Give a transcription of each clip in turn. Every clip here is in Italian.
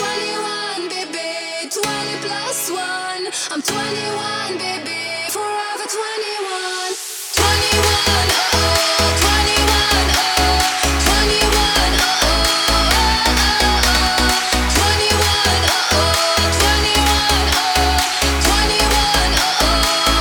21, baby, 20 plus 1. I'm 21, baby, forever 21. 21, oh oh, 21, oh oh, 21, oh oh, oh oh, oh. 21, oh oh, 21, oh oh, 21, oh oh, oh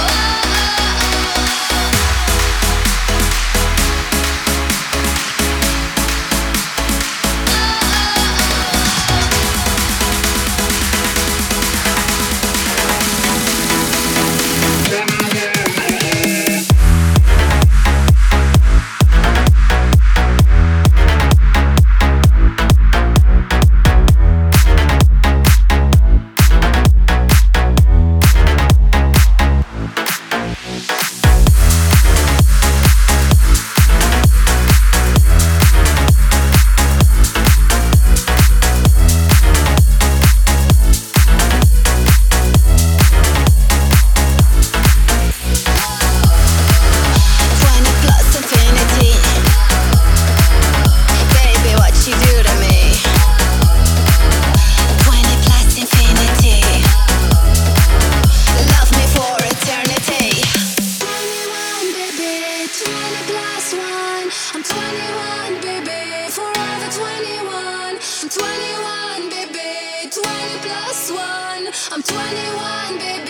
I'm 21, baby, forever 21. I'm 21, baby, 20 plus 1. I'm 21, baby.